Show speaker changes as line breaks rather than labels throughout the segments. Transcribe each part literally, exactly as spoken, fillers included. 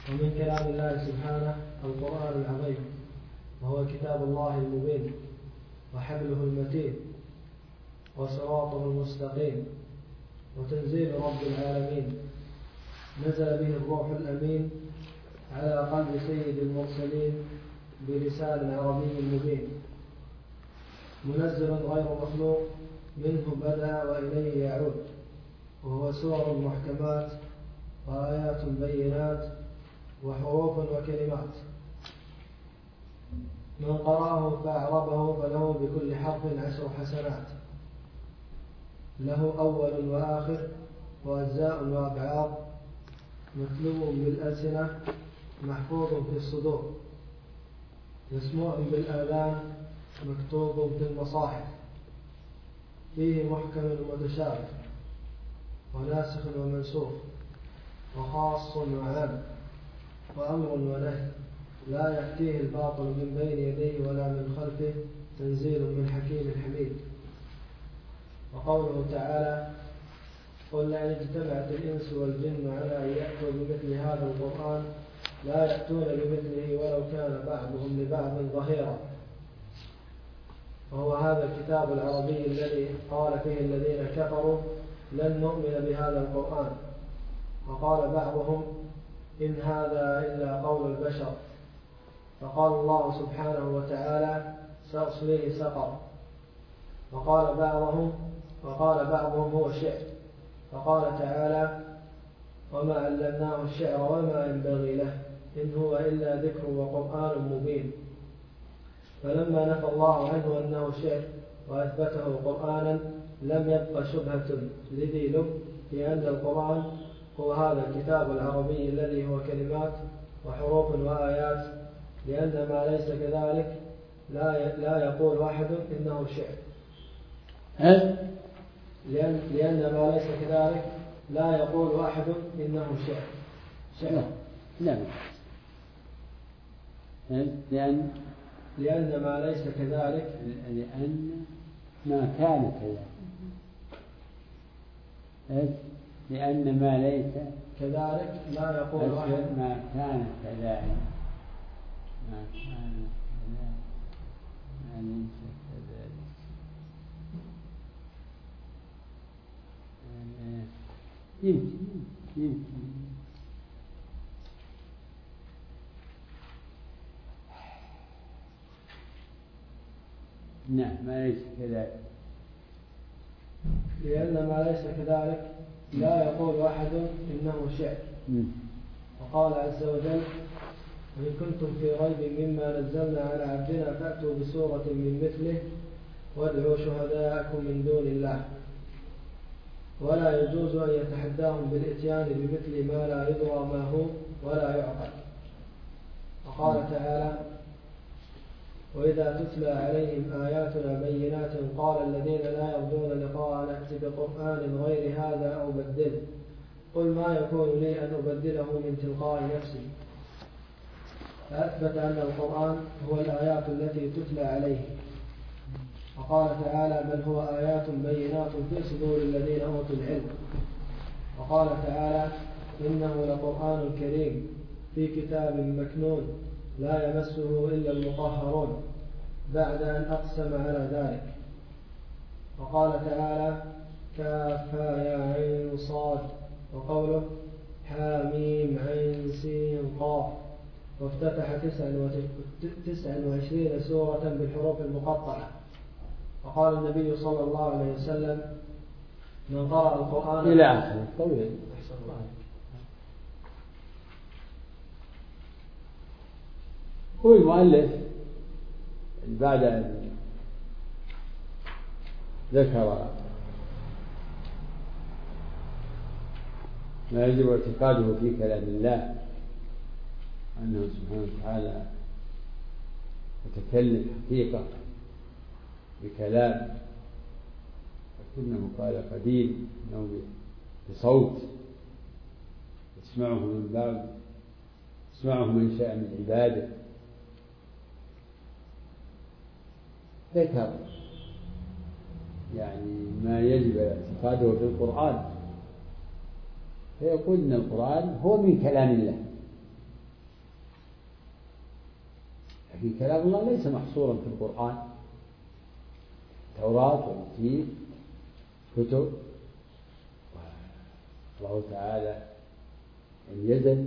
ومن كلام الله سبحانه القرآن العظيم، وهو كتاب الله المبين وحبله المتين وصراطه المستقيم، وتنزيل رب العالمين، نزل به الروح الأمين على قلب سيد المرسلين بلسان عربي مبين، منزل غير مخلوق، منه بدأ وإليه يعود، وهو سور محكمات وآيات بينات وحروف وكلمات. من قرأه فأعربه فله بكل حرف عشر حسنات، له أول وآخر وأجزاء وأبعاد، متلو بالألسنة، محفوظ في الصدور، مسموع بالآذان، مكتوب في المصاحف، فيه محكم ومتشابه وناسخ ومنسوخ وخاص وعام وأمر ونهي، لا يأتيه الباطل من بين يديه ولا من خلفه، تنزيل من حكيم حميد. وقوله تعالى: قل لئن اجتمعت الإنس والجن على أن يأتوا بمثل هذا القرآن لا يأتون بمثله ولو كان بعضهم لبعض ظهيرا. وهو هذا الكتاب العربي الذي قال فيه الذين كفروا لن نؤمن بهذا القرآن، وقال بعضهم إن هذا إلا قول البشر، فقال الله سبحانه وتعالى سأصليه سقر. وقال بعضهم وقال بعضهم هو شعر، فقال تعالى: وما علمناه الشعر وما ينبغي له إن هو إلا ذكر وقرآن مبين. فلما نفى الله عنه أنه شعر وأثبته قرآنا لم يبق شبهة لذي لب في أن القرآن هو هذا الكتاب العربي الذي هو كلمات وحروف وآيات، لأن ما ليس كذلك لا لا يقول أحد إنه شعر. لأن لأن ما ليس كذلك لا يقول أحد إنه شعر. شعر.
لا. لأن
لأن ما ليس كذلك
لأن ما كان كذلك لأن ما ليس
كذلك لا يقول أحد
ما كان كذلك ما كان كذلك ما ليس كذلك يمكن يمكن نعم ما ليس كذلك.
لأن ما ليس كذلك لا يقول أحد إنه شعر. وقال عز وجل: وإن كنتم في ريب مما نزلنا على عبدنا فأتوا بسورة من مثله وادعوا شهداءكم من دون الله. ولا يجوز أن يتحداهم بالإتيان بمثل ما لا يدرى ما هو ولا يعقل. وقال تعالى: وإذا تتلى عليهم آياتنا بينات قال الذين لا يرجون لقاء نأتي بقرآن غير هذا أو بدله قل ما يكون لي أن أبدله من تلقاء نفسي. فأثبت أن القرآن هو الآيات التي تتلى عليه. وقال تعالى: بل هو آيات بينات في صدور الذين أوتوا العلم. وقال تعالى: إنه لقرآن كريم في كتاب مكنون لا يمسه إلا المطهرون، بعد أن أقسم على ذلك. وقال تعالى: كافها يا عين صاد. وقوله حاميم عين سين قاف. وافتتح تسع وعشرين سورة بالحروف المقطعة. وقال النبي صلى الله عليه وسلم: من قرأ القرآن
إلى آخره. طويل. هو المؤلف بعد أن ذكر ما يجب اعتقاده في كلام الله أنه سبحانه وتعالى يتكلم حقيقة بكلام، لكنه قال قديم أنه بصوت يسمعه من بعض يسمعه من شاء من عباده. ذكر يعني ما يجب اعتقاده في القرآن، فيقول إن القرآن هو من كلام الله لكن كلام الله ليس محصورا في القرآن. التوراة والإنجيل كتب، والله تعالى أن يزل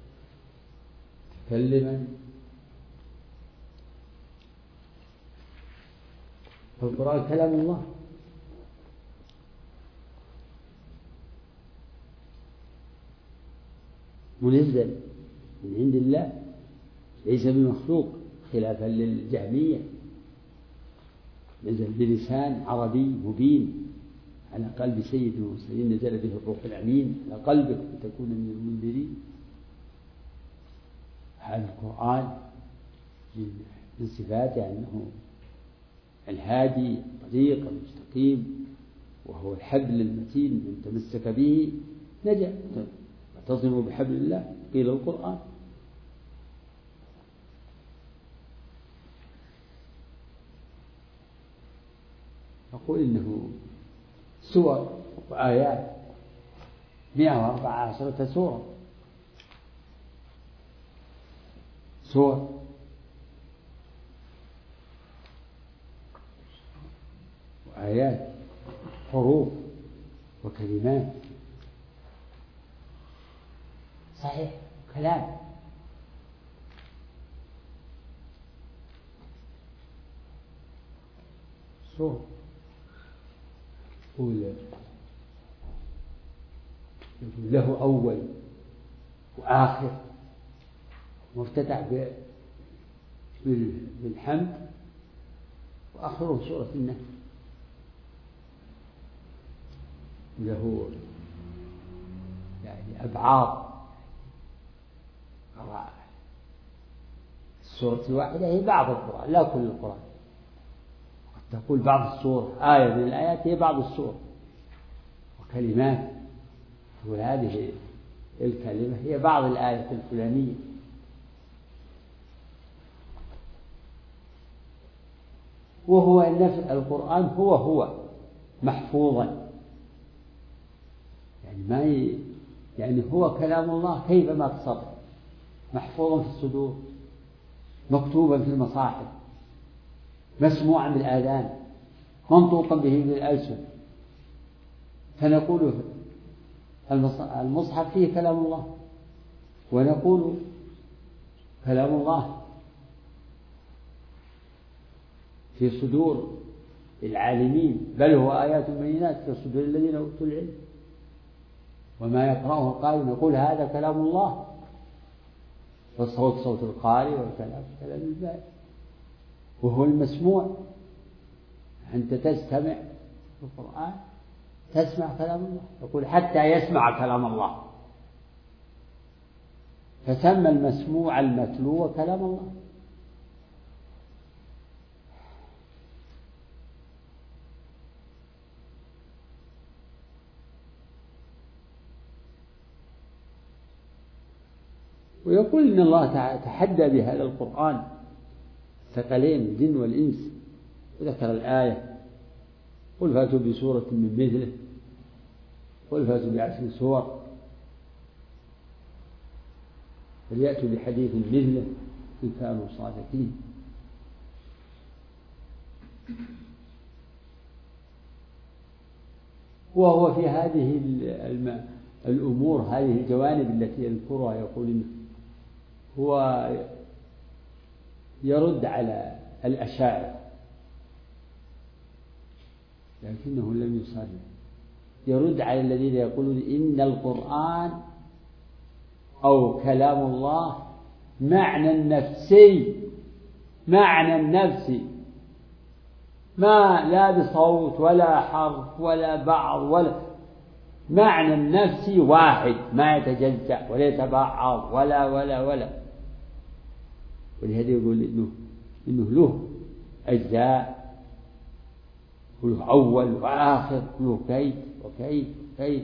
متكلما، فالقرآن كلام الله. منزل من عند الله ليس بمخلوق، خلافا للجهمية. نزل بلسان عربي مبين على قلب سيد المرسلين، نزل به الروح الأمين على قلبك لتكون من المنذرين. هذا القرآن من صفاته أنه الهادي الطريق المستقيم، وهو الحبل المتين من تمسك به نجا. واعتصموا بحبل الله قيل القرآن. نقول إنه سور وآيات مئة وأربع عشرة سورة، سور وآيات، حروف وكلمات. صحيح كلام. سور يقول له أول وآخر، مفتتح بالحمد، وآخره سورة النحل. له يعني أبعاض، السورة الواحدة هي بعض القرآن لا كل القرآن. قد تقول بعض السور آية من الآيات هي بعض السور. وكلمات، وهذه الكلمة هي بعض الآية الفلانية. وهو نفس القرآن هو هو محفوظا، يعني ما ي... يعني هو كلام الله كيفما تصرف، محفوظا في الصدور، مكتوبا في المصاحف، مسموعا بالآذان، منطوقا به بالألسن. فنقول المصحف فيه كلام الله، ونقول كلام الله في صدور العالمين، بل هو آيات بينات في صدور الذين أوتوا العلم. وما يقرأه القارئ نقول هذا كلام الله، والصوت صوت القارئ، والكلام كلام البارئ، وهو المسموع. أنت تستمع في القرآن تسمع كلام الله، يقول حتى يسمع كلام الله، فسمى المسموع المتلو كلام الله. ويقول إن الله تحدى بهذا القرآن ثقلين الجن والإنس، وذكر الآية قل فاتوا بسورة من مثله، قل فاتوا بعشر سور، فليأتوا بحديث مثله إن كانوا صادقين. وهو في هذه الأمور، هذه الجوانب التي يذكرها، يقول هو يرد على الأشاعرة لكنه لم يصرح، يرد على الذين يقولون إن القرآن أو كلام الله معنى النفسي، معنى النفسي، ما لا بصوت ولا حرف ولا بعض، ولا معنى النفسي واحد، ما يتجزأ ولا يتبعض ولا ولا ولا. ولهذا يقول إنه إنه له أجزاء، وله أول وآخر، له كيف وكيف كيف،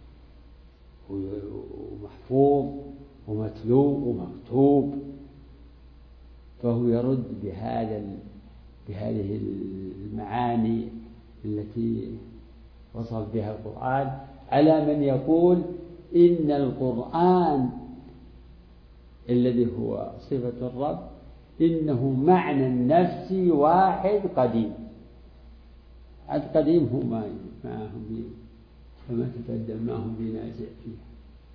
ومحفوظ ومتلو ومكتوب. فهو يرد بهذا بهذه المعاني التي وصف بها القرآن على من يقول إن القرآن الذي هو صفة الرب إنه معنى نفسي واحد قديم. القديم هو ما ما هم كما تقدم ما هم بنازع فيها.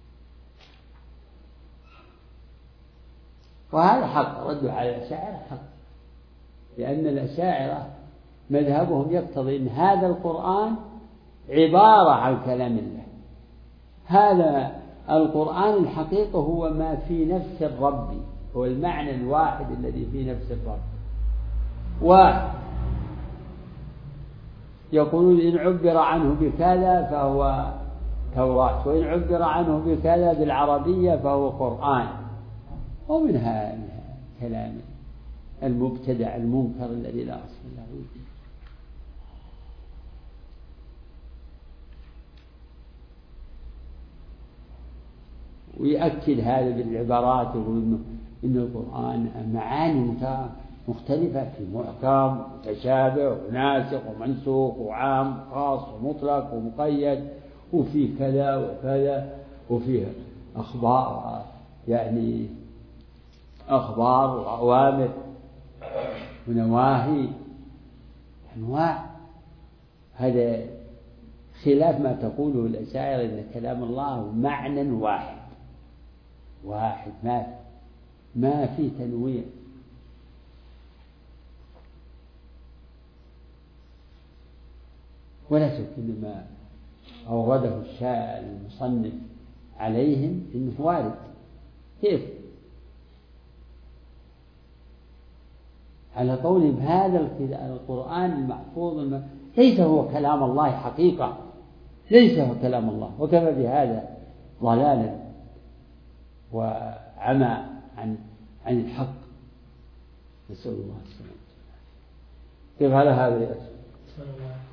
وهذا حق، ردوا على الأشاعرة حق، لأن الأشاعرة مذهبهم يقتضي أن هذا القرآن عبارة عن كلام الله. هذا القرآن الحقيقة هو ما في نفس الرب، هو المعنى الواحد الذي في نفس الرب. ويقولون إن عبر عنه بكذا فهو توراة، وإن عبر عنه بكذا بالعربية فهو قرآن. ومنها كلام المبتدع المنكر الذي لا أصل له. ويأكد هذا بالعبارات، يقول إنه إن القرآن معاني مختلفة، في محكم ومتشابه وناسخ ومنسوخ وعام خاص ومطلق ومقيد، وفي كذا وكذا، وفيه أخبار يعني أخبار وأوامر ونواهي أنواع. هذا خلاف ما تقوله الأشاعرة إن كلام الله معنى واحد واحد ما ما في تنويع. ولا شك إن ما أورده الشاعر المصنف عليهم إنه وارد. كيف؟ على قول بهذا القرآن المحفوظ ليس هو كلام الله حقيقة، ليس هو كلام الله، وكفى بهذا ضلالا وعمى عن عن الحق. نسأل الله السلامة. كيف على هذا يا أخي؟